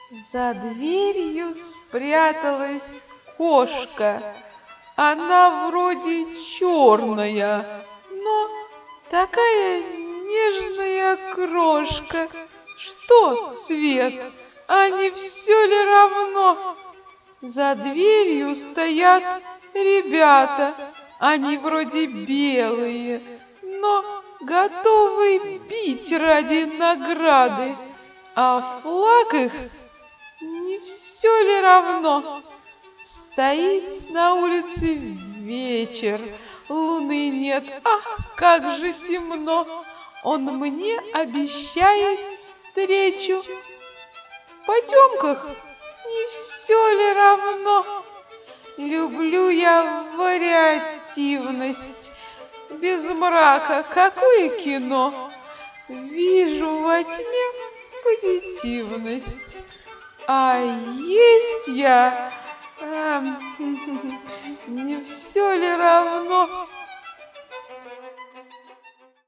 За дверью спряталась кошка. Она вроде черная, но такая нежная крошка. Что цвет, а не все ли равно? За дверью стоят ребята, они вроде белые, но готовы бить ради награды. А флаг их не все ли равно? Стоит на улице вечер, луны нет, ах, как же темно. Он мне обещает встречу. В потемках не все ли равно? Люблю я вариативность. Без мрака какое кино? Вижу во тьме позитивность. А есть я... Не все ли равно?